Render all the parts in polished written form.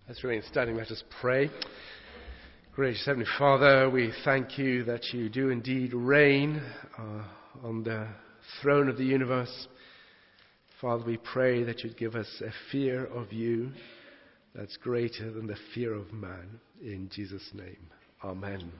Let's remain standing. Let us pray. Gracious Heavenly Father, we thank you that you do indeed reign on the throne of the universe. Father, we pray that you'd give us a fear of you that's greater than the fear of man. In Jesus' name, amen.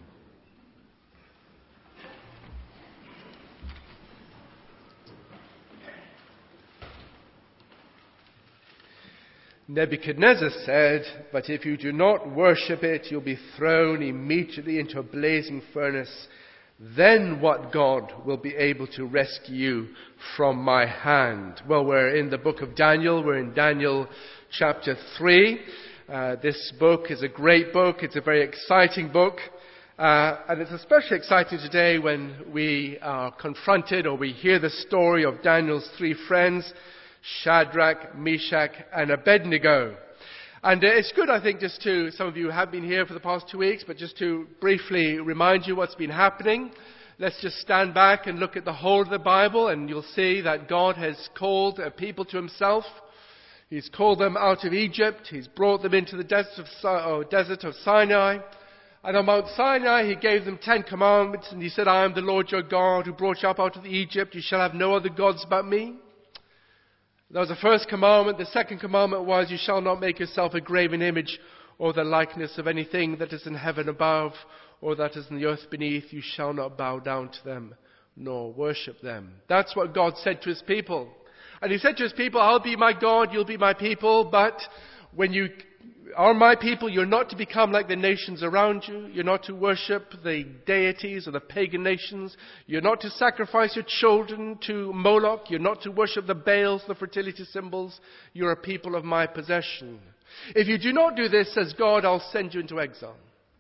Nebuchadnezzar said, "But if you do not worship it, you'll be thrown immediately into a blazing furnace. Then what God will be able to rescue you from my hand?" Well, we're in the book of Daniel. We're in Daniel chapter 3. This book is a great book. It's a very exciting book. And it's especially exciting today when we are confronted or we hear the story of Daniel's three friends, Shadrach, Meshach, and Abednego. And it's good, I think, just to, some of you have been here for the past 2 weeks, but just to briefly remind you what's been happening. Let's just stand back and look at the whole of the Bible, and you'll see that God has called a people to himself. He's called them out of Egypt. He's brought them into the desert of Sinai. And on Mount Sinai, he gave them 10 commandments, and he said, "I am the Lord your God who brought you up out of Egypt. You shall have no other gods but me." That was the first commandment. The second commandment was, "You shall not make yourself a graven image or the likeness of anything that is in heaven above or that is in the earth beneath. You shall not bow down to them nor worship them." That's what God said to his people. And he said to his people, "I'll be my God, you'll be my people, but when you are my people, you're not to become like the nations around you. You're not to worship the deities or the pagan nations. You're not to sacrifice your children to Moloch. You're not to worship the Baals, the fertility symbols. You're a people of my possession. If you do not do this, says God, I'll send you into exile.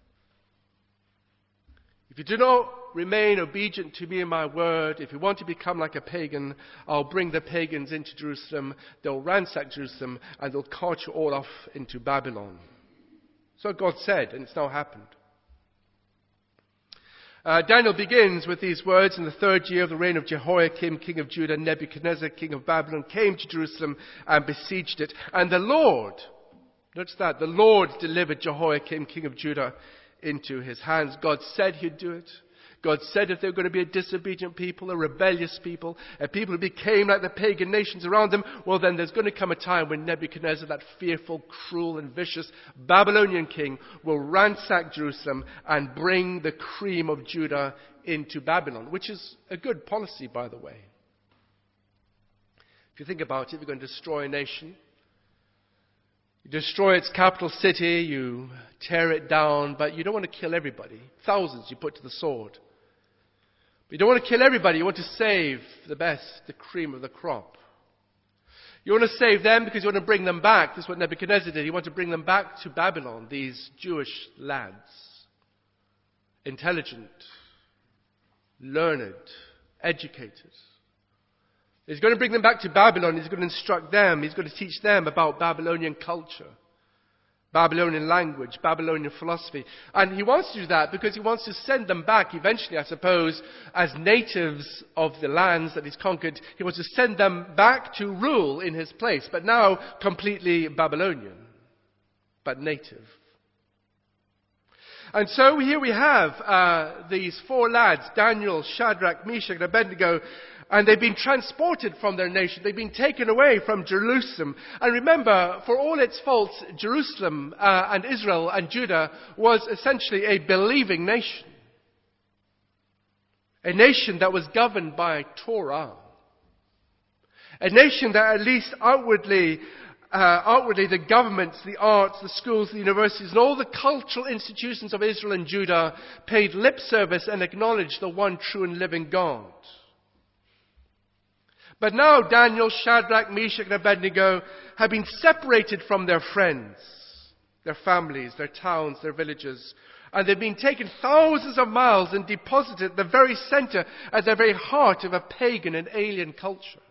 If you do not remain obedient to me and my word, if you want to become like a pagan, I'll bring the pagans into Jerusalem. They'll ransack Jerusalem and they'll cart you all off into Babylon. So God said, and it's now happened. Daniel begins with these words: "In the 3rd year of the reign of Jehoiakim, king of Judah, Nebuchadnezzar, king of Babylon, came to Jerusalem and besieged it. And the Lord," notice that, "the Lord delivered Jehoiakim, king of Judah, into his hands." God said he'd do it. God said if they were going to be a disobedient people, a rebellious people, a people who became like the pagan nations around them, well then there's going to come a time when Nebuchadnezzar, that fearful, cruel and vicious Babylonian king, will ransack Jerusalem and bring the cream of Judah into Babylon, which is a good policy, by the way. If you think about it, if you're going to destroy a nation, you destroy its capital city, you tear it down, but you don't want to kill everybody. Thousands you put to the sword. But you don't want to kill everybody. You want to save the best, the cream of the crop. You want to save them because you want to bring them back. This is what Nebuchadnezzar did. He wanted to bring them back to Babylon, these Jewish lads. Intelligent, learned, educated. He's going to bring them back to Babylon. He's going to instruct them. He's going to teach them about Babylonian culture, Babylonian language, Babylonian philosophy. And he wants to do that because he wants to send them back eventually, I suppose, as natives of the lands that he's conquered. He wants to send them back to rule in his place, but now completely Babylonian, but native. And so here we have these 4 lads, Daniel, Shadrach, Meshach, and Abednego, and they've been transported from their nation. They've been taken away from Jerusalem. And remember, for all its faults, Jerusalem and Israel and Judah was essentially a believing nation. A nation that was governed by Torah. A nation that at least outwardly the governments, the arts, the schools, the universities, and all the cultural institutions of Israel and Judah paid lip service and acknowledged the one true and living God. But now Daniel, Shadrach, Meshach, and Abednego have been separated from their friends, their families, their towns, their villages. And they've been taken thousands of miles and deposited at the very center, at the very heart of a pagan and alien culture.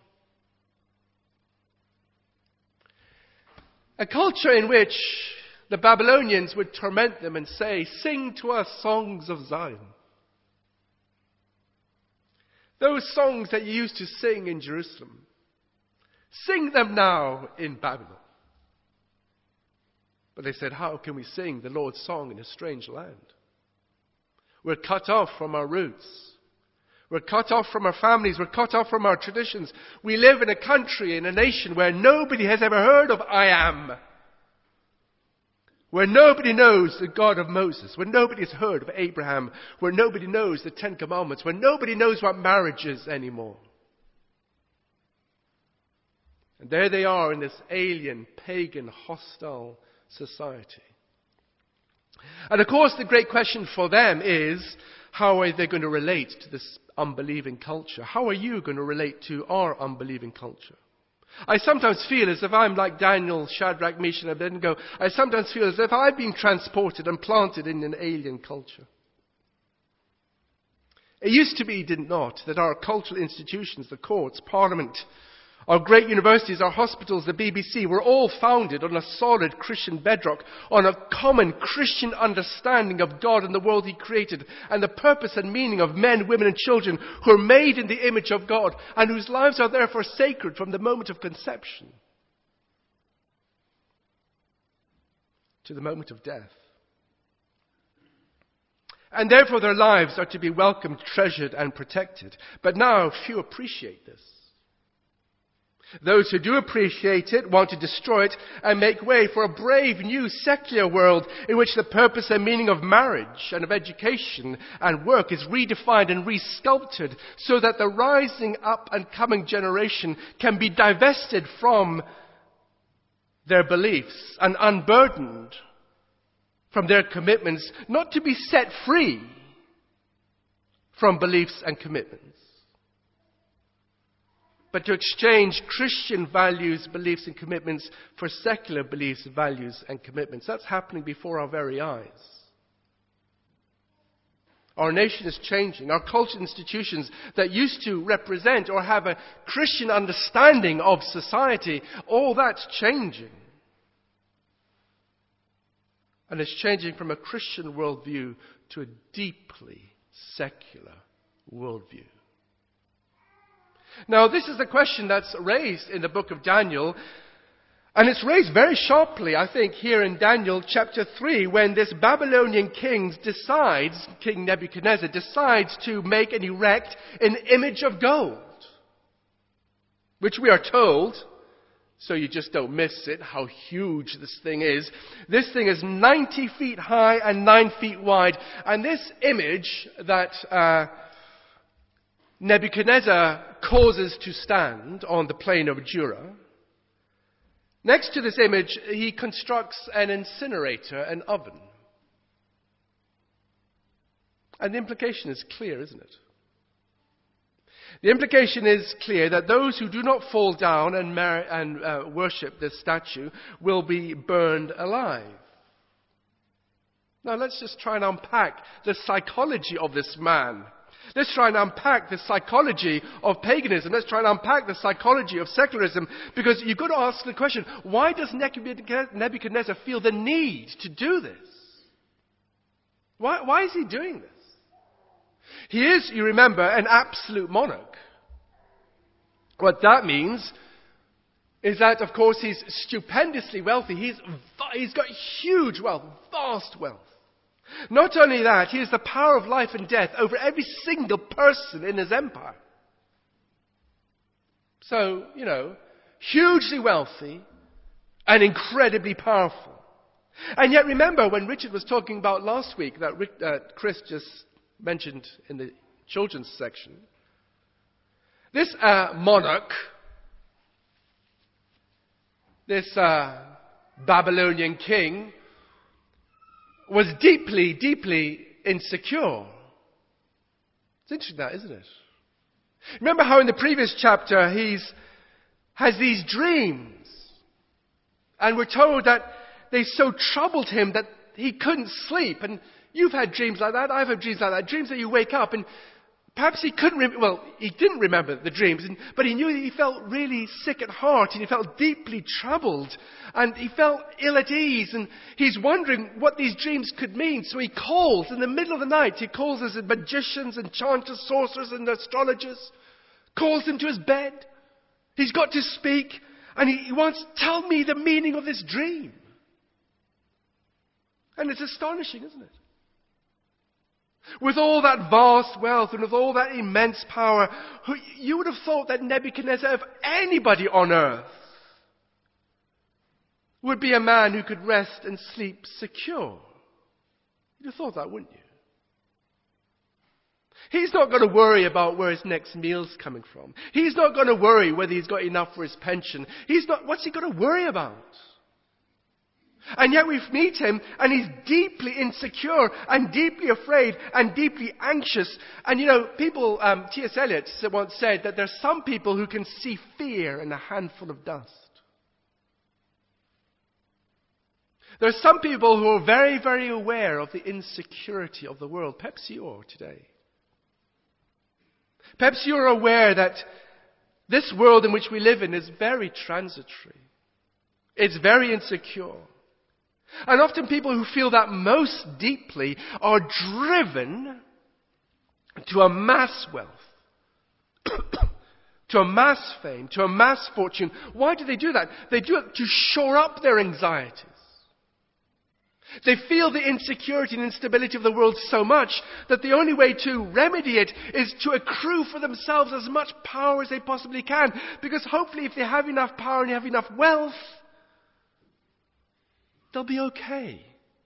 A culture in which the Babylonians would torment them and say, "Sing to us songs of Zion." Those songs that you used to sing in Jerusalem, sing them now in Babylon. But they said, how can we sing the Lord's song in a strange land? We're cut off from our roots. We're cut off from our families. We're cut off from our traditions. We live in a country, in a nation where nobody has ever heard of I am. Where nobody knows the God of Moses. Where nobody has heard of Abraham. Where nobody knows the Ten Commandments. Where nobody knows what marriage is anymore. And there they are in this alien, pagan, hostile society. And of course the great question for them is, how are they going to relate to this unbelieving culture? How are you going to relate to our unbelieving culture? I sometimes feel as if I'm like Daniel, Shadrach, Meshach, and Abednego. I sometimes feel as if I've been transported and planted in an alien culture. It used to be, did not, that our cultural institutions, the courts, Parliament, our great universities, our hospitals, the BBC, were all founded on a solid Christian bedrock, on a common Christian understanding of God and the world He created, and the purpose and meaning of men, women and children who are made in the image of God, and whose lives are therefore sacred from the moment of conception to the moment of death. And therefore their lives are to be welcomed, treasured and protected. But now few appreciate this. Those who do appreciate it want to destroy it and make way for a brave new secular world in which the purpose and meaning of marriage and of education and work is redefined and resculpted so that the rising up and coming generation can be divested from their beliefs and unburdened from their commitments, not to be set free from beliefs and commitments, but to exchange Christian values, beliefs and commitments for secular beliefs, values and commitments. That's happening before our very eyes. Our nation is changing. Our cultural institutions that used to represent or have a Christian understanding of society, all that's changing. And it's changing from a Christian worldview to a deeply secular worldview. Now, this is a question that's raised in the book of Daniel, and it's raised very sharply, I think, here in Daniel chapter 3, when this Babylonian king Nebuchadnezzar decides to make and erect an image of gold, which we are told, so you just don't miss it, how huge this thing is. This thing is 90 feet high and 9 feet wide, and this image that Nebuchadnezzar causes to stand on the plain of Dura. Next to this image, he constructs an incinerator, an oven. And the implication is clear, isn't it? The implication is clear that those who do not fall down and worship this statue will be burned alive. Now let's just try and unpack the psychology of this man. Let's try and unpack the psychology of paganism. Let's try and unpack the psychology of secularism. Because you've got to ask the question, why does Nebuchadnezzar feel the need to do this? Why is he doing this? He is, you remember, an absolute monarch. What that means is that, of course, he's stupendously wealthy. He's got huge wealth, vast wealth. Not only that, he has the power of life and death over every single person in his empire. So, hugely wealthy and incredibly powerful. And yet remember when Richard was talking about last week that Chris just mentioned in the children's section, this monarch, this Babylonian king, was deeply, deeply insecure. It's interesting that, isn't it? Remember how in the previous chapter he has these dreams. And we're told that they so troubled him that he couldn't sleep. And you've had dreams like that. I've had dreams like that. Dreams that you wake up and perhaps he he didn't remember the dreams, but he knew that he felt really sick at heart and he felt deeply troubled and he felt ill at ease and he's wondering what these dreams could mean. So he calls in the middle of the night. He calls his magicians, enchanters, sorcerers and astrologers, calls them to his bed. He's got to speak and he wants, tell me the meaning of this dream. And it's astonishing, isn't it? With all that vast wealth and with all that immense power, you would have thought that Nebuchadnezzar, of anybody on earth, would be a man who could rest and sleep secure. You'd have thought that, wouldn't you? He's not going to worry about where his next meal's coming from. He's not going to worry whether he's got enough for his pension. What's he going to worry about? And yet we meet him and he's deeply insecure and deeply afraid and deeply anxious. And people, T.S. Eliot once said that there's some people who can see fear in a handful of dust. There are some people who are very, very aware of the insecurity of the world. Perhaps you are today. Perhaps you're aware that this world in which we live in is very transitory. It's very insecure. And often people who feel that most deeply are driven to amass wealth, to amass fame, to amass fortune. Why do they do that? They do it to shore up their anxieties. They feel the insecurity and instability of the world so much that the only way to remedy it is to accrue for themselves as much power as they possibly can. Because hopefully if they have enough power and have enough wealth, they'll be okay.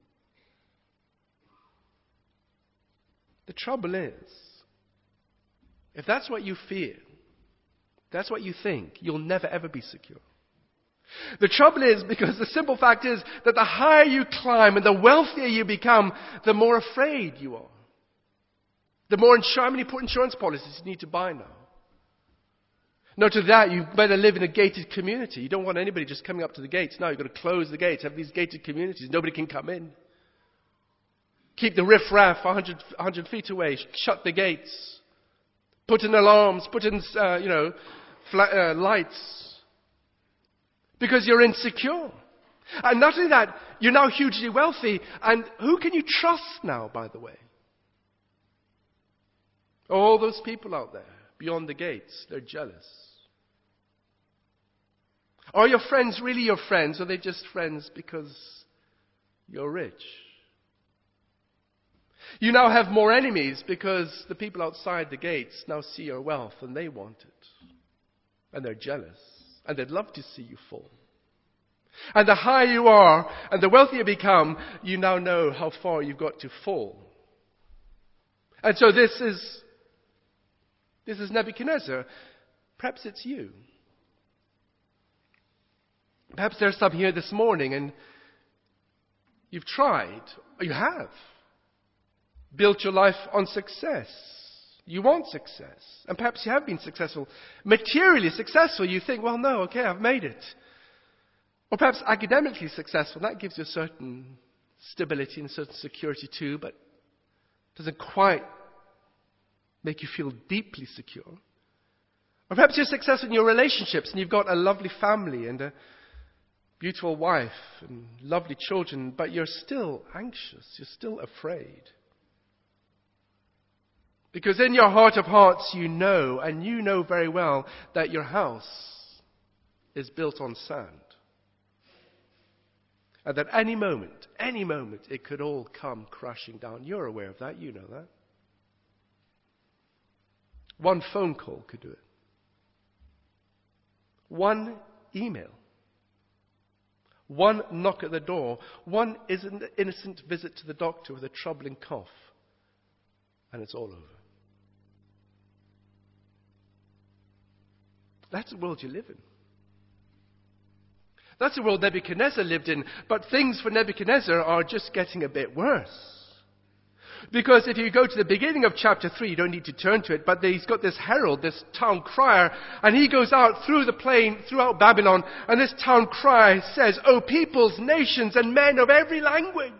The trouble is, if that's what you fear, that's what you think, you'll never ever be secure. The trouble is, because the simple fact is that the higher you climb and the wealthier you become, the more afraid you are. The more how many insurance policies you need to buy now. No, to that, you better live in a gated community. You don't want anybody just coming up to the gates. No, you've got to close the gates, have these gated communities. Nobody can come in. Keep the riffraff 100 feet away. Shut the gates. Put in alarms. Put in, lights. Because you're insecure. And not only that, you're now hugely wealthy. And who can you trust now, by the way? All those people out there, beyond the gates, they're jealous. Are your friends really your friends, or are they just friends because you're rich? You now have more enemies because the people outside the gates now see your wealth and they want it. And they're jealous. And they'd love to see you fall. And the higher you are, and the wealthier you become, you now know how far you've got to fall. And so this is Nebuchadnezzar. Perhaps it's you. Perhaps there's some here this morning and you've tried, or you have, built your life on success. You want success. And perhaps you have been successful. Materially successful. You think, well, no, okay, I've made it. Or perhaps academically successful. That gives you a certain stability and a certain security too, but doesn't quite make you feel deeply secure. Or perhaps you're successful in your relationships and you've got a lovely family and a beautiful wife and lovely children, but you're still anxious. You're still afraid. Because in your heart of hearts you know, and you know very well, that your house is built on sand. And that any moment, it could all come crashing down. You're aware of that, you know that. One phone call could do it. One email. One knock at the door. One innocent visit to the doctor with a troubling cough. And it's all over. That's the world you live in. That's the world Nebuchadnezzar lived in. But things for Nebuchadnezzar are just getting a bit worse. Because if you go to the beginning of chapter 3, you don't need to turn to it, but he's got this herald, this town crier, and he goes out through the plain, throughout Babylon, and this town crier says, "O peoples, nations, and men of every language."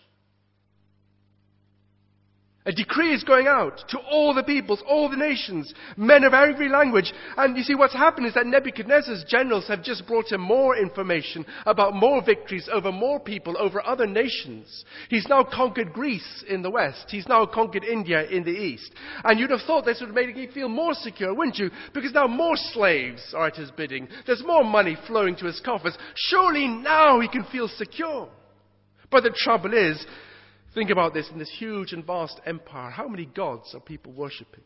A decree is going out to all the peoples, all the nations, men of every language. And you see, what's happened is that Nebuchadnezzar's generals have just brought him more information about more victories over more people, over other nations. He's now conquered Greece in the west. He's now conquered India in the east. And you'd have thought this would have made him feel more secure, wouldn't you? Because now more slaves are at his bidding. There's more money flowing to his coffers. Surely now he can feel secure. But the trouble is, think about this, in this huge and vast empire, how many gods are people worshipping?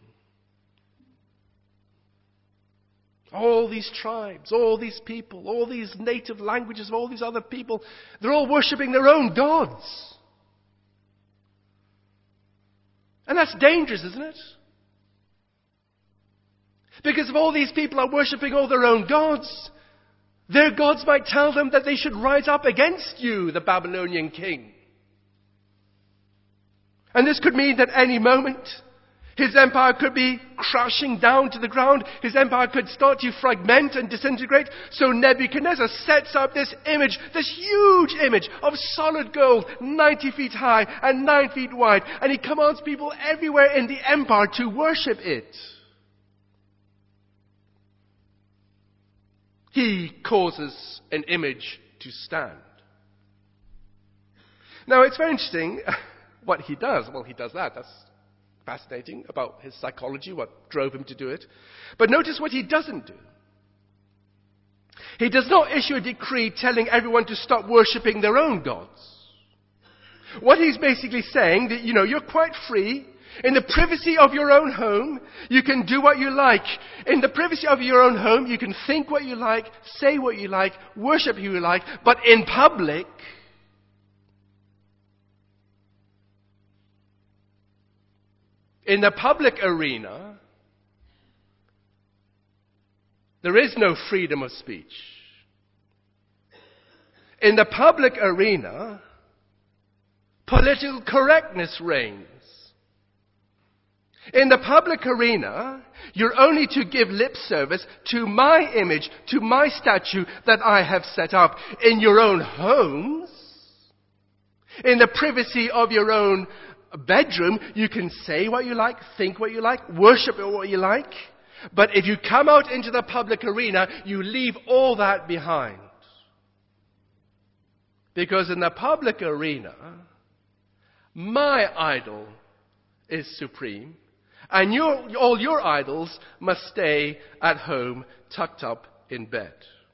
All these tribes, all these people, all these native languages of all these other people, they're all worshipping their own gods. And that's dangerous, isn't it? Because if all these people are worshipping all their own gods, their gods might tell them that they should rise up against you, the Babylonian king. And this could mean that any moment, his empire could be crashing down to the ground. His empire could start to fragment and disintegrate. So Nebuchadnezzar sets up this image, this huge image of solid gold, 90 feet high and 9 feet wide. And he commands people everywhere in the empire to worship it. He causes an image to stand. Now, it's very interesting what he does. Well, he does that. That's fascinating about his psychology, what drove him to do it. But notice what he doesn't do. He does not issue a decree telling everyone to stop worshipping their own gods. What he's basically saying that, you're quite free. In the privacy of your own home, you can do what you like. In the privacy of your own home, you can think what you like, say what you like, worship who you like. But in public, in the public arena, there is no freedom of speech. In the public arena, political correctness reigns. In the public arena, you're only to give lip service to my image, to my statue that I have set up. In your own homes, in the privacy of your own bedroom, you can say what you like, think what you like, worship what you like. But if you come out into the public arena, you leave all that behind. Because in the public arena, my idol is supreme. And all your idols must stay at home, tucked up in bed.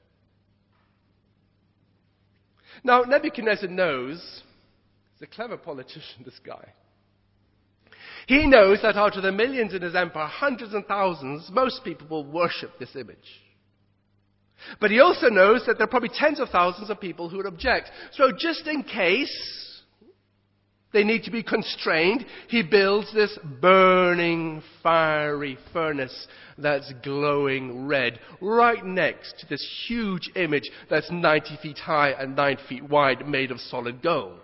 Now, Nebuchadnezzar knows, he's a clever politician, this guy. He knows that out of the millions in his empire, hundreds and thousands, most people will worship this image. But he also knows that there are probably tens of thousands of people who would object. So just in case they need to be constrained, he builds this burning, fiery furnace that's glowing red right next to this huge image that's 90 feet high and 9 feet wide, made of solid gold.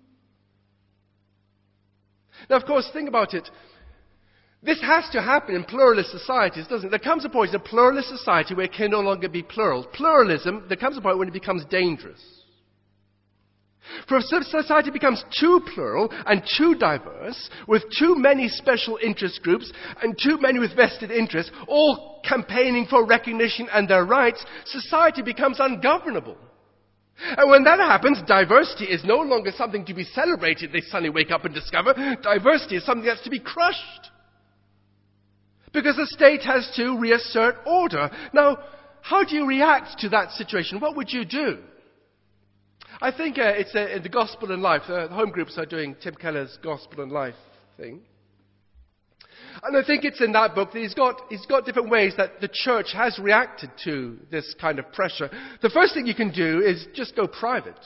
Now, of course, think about it. This has to happen in pluralist societies, doesn't it? There comes a point in a pluralist society where it can no longer be plural. Pluralism, there comes a point when it becomes dangerous. For if society becomes too plural and too diverse, with too many special interest groups and too many with vested interests, all campaigning for recognition and their rights, society becomes ungovernable. And when that happens, diversity is no longer something to be celebrated, they suddenly wake up and discover. Diversity is something that's to be crushed. Because the state has to reassert order. Now, how do you react to that situation? What would you do? I think it's in the Gospel and Life. The home groups are doing Tim Keller's Gospel and Life thing. And I think it's in that book that he's got different ways that the church has reacted to this kind of pressure. The first thing you can do is just go private.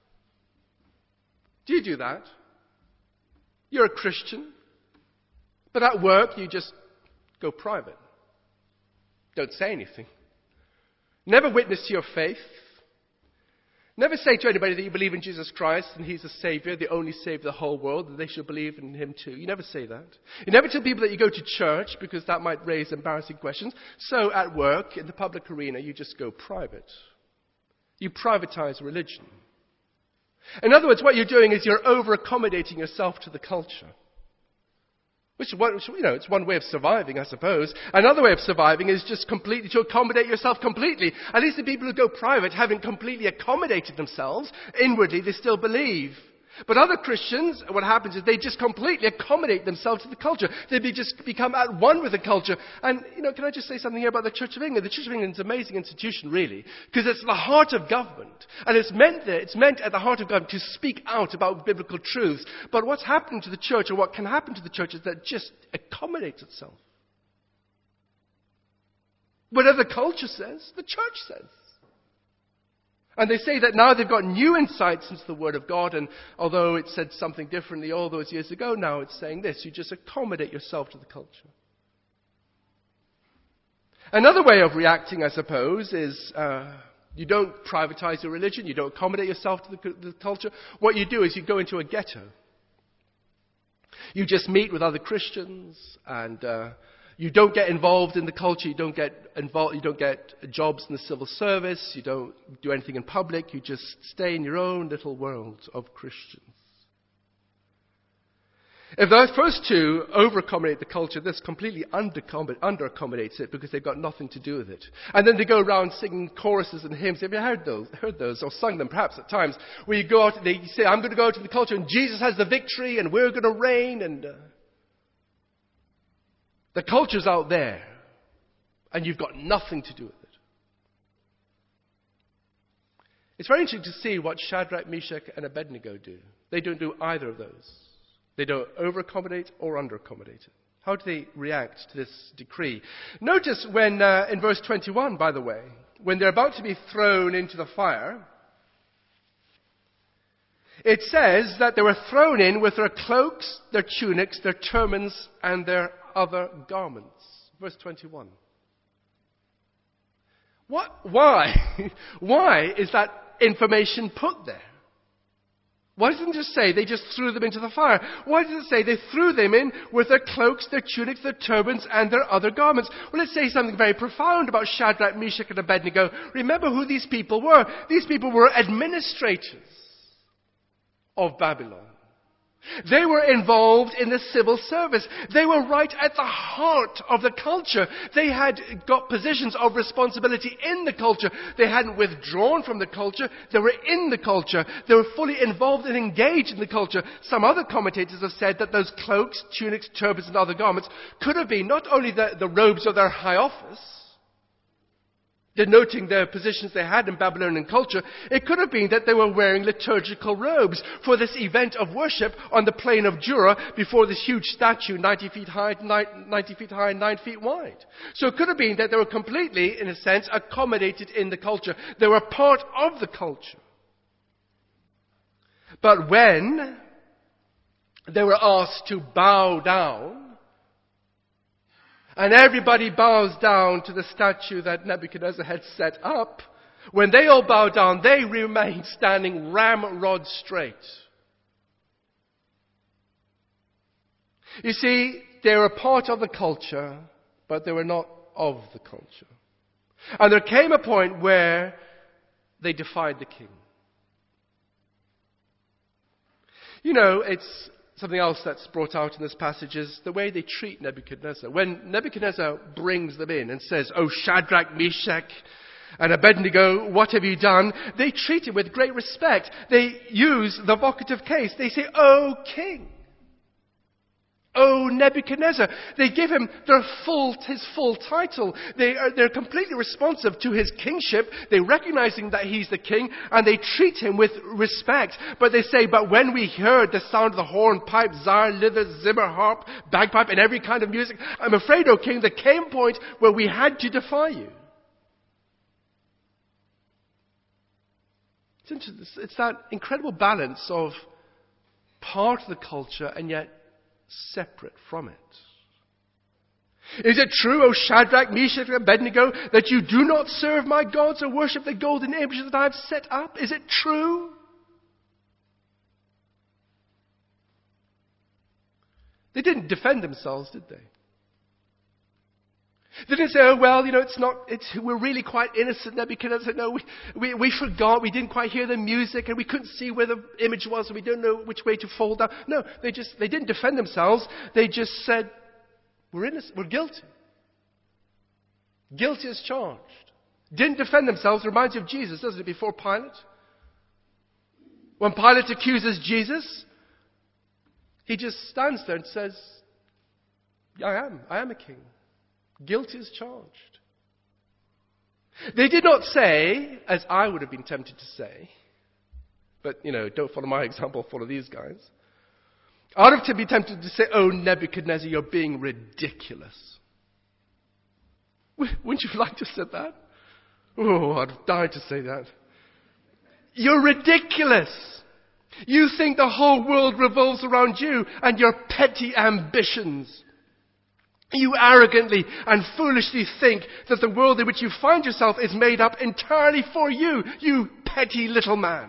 Do you do that? You're a Christian. But at work, you just go private. Don't say anything. Never witness to your faith. Never say to anybody that you believe in Jesus Christ and He's the Savior, the only Savior of the whole world, that they should believe in Him too. You never say that. You never tell people that you go to church because that might raise embarrassing questions. So at work, in the public arena, you just go private. You privatize religion. In other words, what you're doing is you're over-accommodating yourself to the culture. Which, it's one way of surviving, I suppose. Another way of surviving is just completely to accommodate yourself completely. At least the people who go private haven't completely accommodated themselves. Inwardly, they still believe. But other Christians, what happens is they just completely accommodate themselves to the culture. They just become at one with the culture. And, can I just say something here about the Church of England? The Church of England is an amazing institution, really, because it's the heart of government. And it's meant at the heart of government to speak out about biblical truths. But what's happening to the church, or what can happen to the church, is that it just accommodates itself. Whatever the culture says, the church says. And they say that now they've got new insights into the Word of God, and although it said something differently all those years ago, now it's saying this: you just accommodate yourself to the culture. Another way of reacting, I suppose, is you don't privatize your religion, you don't accommodate yourself to the culture. What you do is you go into a ghetto. You just meet with other Christians, and you don't get involved in the culture. You don't get jobs in the civil service. You don't do anything in public. You just stay in your own little world of Christians. If those first two over-accommodate the culture, this completely under-accommodates it because they've got nothing to do with it. And then they go around singing choruses and hymns. Have you heard those or sung them perhaps at times? Where you go out, they say, I'm going to go out to the culture and Jesus has the victory and we're going to reign, and the culture's out there, and you've got nothing to do with it. It's very interesting to see what Shadrach, Meshach, and Abednego do. They don't do either of those. They don't over-accommodate or under-accommodate it. How do they react to this decree? Notice when, in verse 21, by the way, when they're about to be thrown into the fire, it says that they were thrown in with their cloaks, their tunics, their turbans, and their other garments. Verse 21. Why? Why is that information put there? Why doesn't it just say they just threw them into the fire? Why does it say they threw them in with their cloaks, their tunics, their turbans, and their other garments? Well, let's say something very profound about Shadrach, Meshach, and Abednego. Remember who these people were. These people were administrators of Babylon. They were involved in the civil service. They were right at the heart of the culture. They had got positions of responsibility in the culture. They hadn't withdrawn from the culture. They were in the culture. They were fully involved and engaged in the culture. Some other commentators have said that those cloaks, tunics, turbans, and other garments could have been not only the robes of their high office, denoting their positions they had in Babylonian culture. It could have been that they were wearing liturgical robes for this event of worship on the plain of Dura before this huge statue 90 feet high and 9 feet wide. So it could have been that they were completely, in a sense, accommodated in the culture. They were part of the culture. But when they were asked to bow down, and everybody bows down to the statue that Nebuchadnezzar had set up, when they all bow down, they remain standing ramrod straight. You see, they were part of the culture, but they were not of the culture. And there came a point where they defied the king. It's something else that's brought out in this passage is the way they treat Nebuchadnezzar. When Nebuchadnezzar brings them in and says, "Oh, Shadrach, Meshach, and Abednego, what have you done?" They treat him with great respect. They use the vocative case. They say, "Oh, king. Oh, Nebuchadnezzar." They give him his full title. They're completely responsive to his kingship. They're recognizing that he's the king, and they treat him with respect. But they say, "But when we heard the sound of the horn, pipe, zar, lither, zimmer, harp, bagpipe, and every kind of music, I'm afraid, O king, there came a point where we had to defy you." It's that incredible balance of part of the culture and yet separate from it. Is it true, O Shadrach, Meshach, and Abednego, that you do not serve my gods or worship the golden images that I have set up? Is it true? They didn't defend themselves, did they? They didn't say, "Oh, well, we're really quite innocent, Nebuchadnezzar. No, we forgot, we didn't quite hear the music, and we couldn't see where the image was, and we don't know which way to fall down." No, they didn't defend themselves. They just said, "We're innocent, we're guilty. Guilty as charged." Didn't defend themselves. Reminds you of Jesus, doesn't it, before Pilate? When Pilate accuses Jesus, he just stands there and says, I am a king. Guilty as charged. They did not say, as I would have been tempted to say, but, don't follow my example, follow these guys. I would have been tempted to say, oh, Nebuchadnezzar, you're being ridiculous. Wouldn't you like to have said that? Oh, I'd have died to say that. You're ridiculous. You think the whole world revolves around you and your petty ambitions. You arrogantly and foolishly think that the world in which you find yourself is made up entirely for you, you petty little man.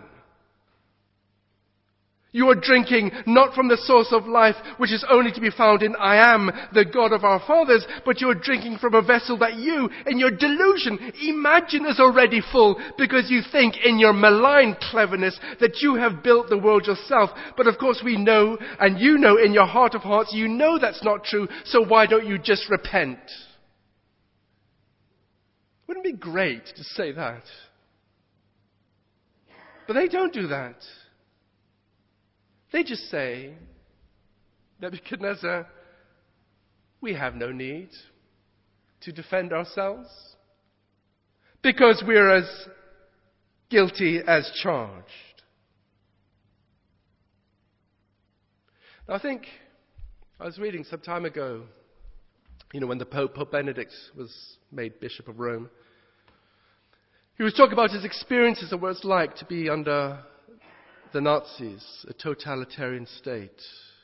You are drinking not from the source of life, which is only to be found in I am, the God of our fathers, but you are drinking from a vessel that you, in your delusion, imagine is already full, because you think in your malign cleverness that you have built the world yourself. But of course we know, and you know in your heart of hearts, you know that's not true, so why don't you just repent? Wouldn't it be great to say that? But they don't do that. They just say, Nebuchadnezzar, we have no need to defend ourselves because we're as guilty as charged. Now, I think I was reading some time ago, when the Pope Benedict was made Bishop of Rome. He was talking about his experiences of what it's like to be under the Nazis, a totalitarian state.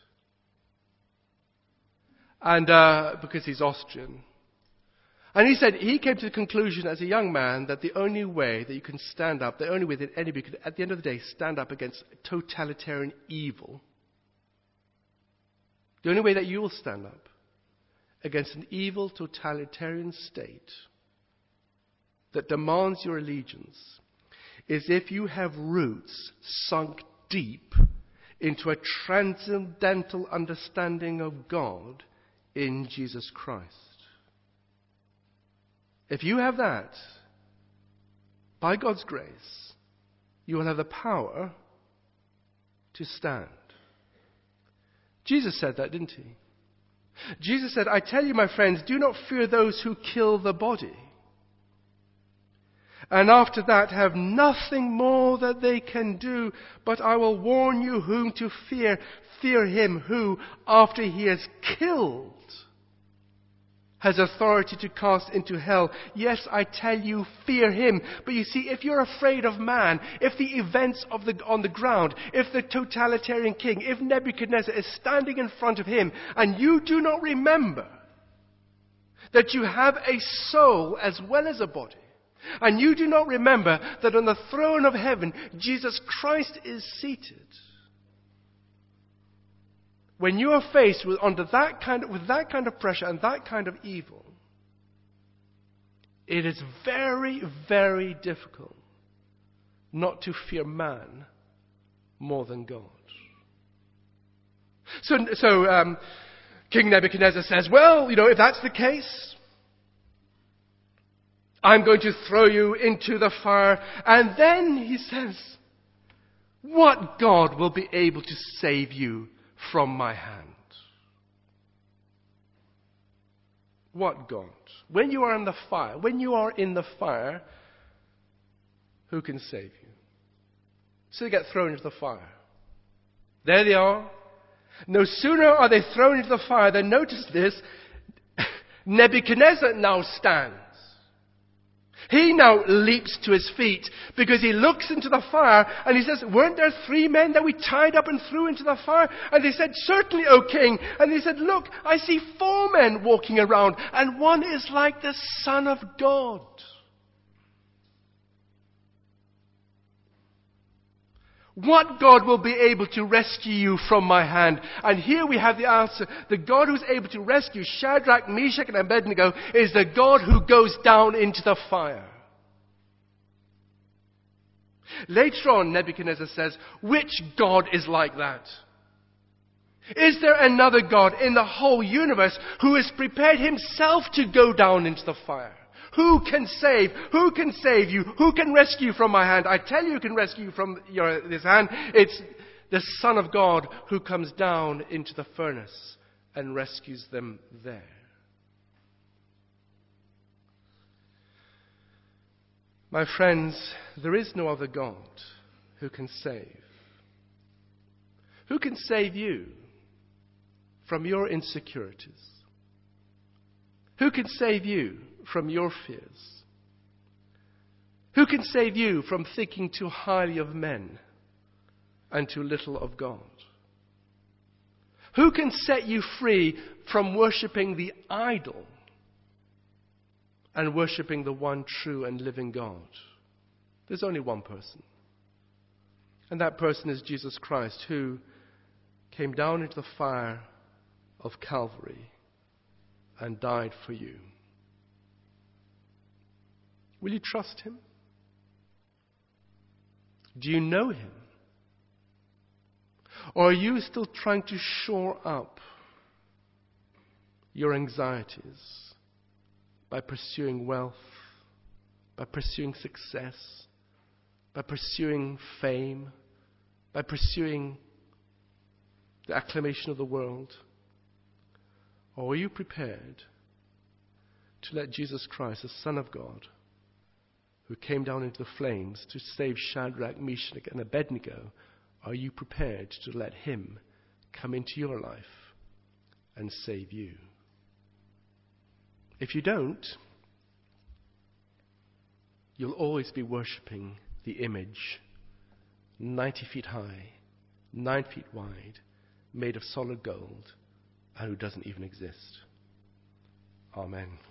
And because he's Austrian. And he said he came to the conclusion as a young man that the only way that you can stand up, the only way that anybody could, at the end of the day, stand up against totalitarian evil, the only way that you will stand up against an evil totalitarian state that demands your allegiance is if you have roots sunk deep into a transcendental understanding of God in Jesus Christ. If you have that, by God's grace, you will have the power to stand. Jesus said that, didn't he? Jesus said, I tell you, my friends, do not fear those who kill the body, and after that have nothing more that they can do, but I will warn you whom to fear. Fear him who, after he has killed, has authority to cast into hell. Yes, I tell you, fear him. But you see, if you're afraid of man, if the events on the ground, if the totalitarian king, if Nebuchadnezzar is standing in front of him, and you do not remember that you have a soul as well as a body, and you do not remember that on the throne of heaven, Jesus Christ is seated. When you are faced with that kind of pressure and that kind of evil, it is very, very difficult not to fear man more than God. So King Nebuchadnezzar says, well, if that's the case, I'm going to throw you into the fire. And then he says, what God will be able to save you from my hand? What God? When you are in the fire, who can save you? So they get thrown into the fire. There they are. No sooner are they thrown into the fire than, notice this, Nebuchadnezzar now stands. He now leaps to his feet because he looks into the fire and he says, weren't there 3 men that we tied up and threw into the fire? And they said, certainly, O king. And he said, look, I see 4 men walking around and one is like the Son of God. What God will be able to rescue you from my hand? And here we have the answer. The God who's able to rescue Shadrach, Meshach, and Abednego is the God who goes down into the fire. Later on, Nebuchadnezzar says, which God is like that? Is there another God in the whole universe who has prepared himself to go down into the fire? Who can save? Who can save you? Who can rescue you from my hand? I tell you who can rescue you from this hand. It's the Son of God who comes down into the furnace and rescues them there. My friends, there is no other God who can save. Who can save you from your insecurities? Who can save you from your fears? Who can save you from thinking too highly of men and too little of God? Who can set you free from worshipping the idol and worshipping the one true and living God? There's only one person. And that person is Jesus Christ, who came down into the fire of Calvary and died for you. Will you trust him? Do you know him? Or are you still trying to shore up your anxieties by pursuing wealth, by pursuing success, by pursuing fame, by pursuing the acclamation of the world? Or are you prepared to let Jesus Christ, the Son of God, who came down into the flames to save Shadrach, Meshach, and Abednego, are you prepared to let him come into your life and save you? If you don't, you'll always be worshipping the image 90 feet high, 9 feet wide, made of solid gold, and who doesn't even exist. Amen.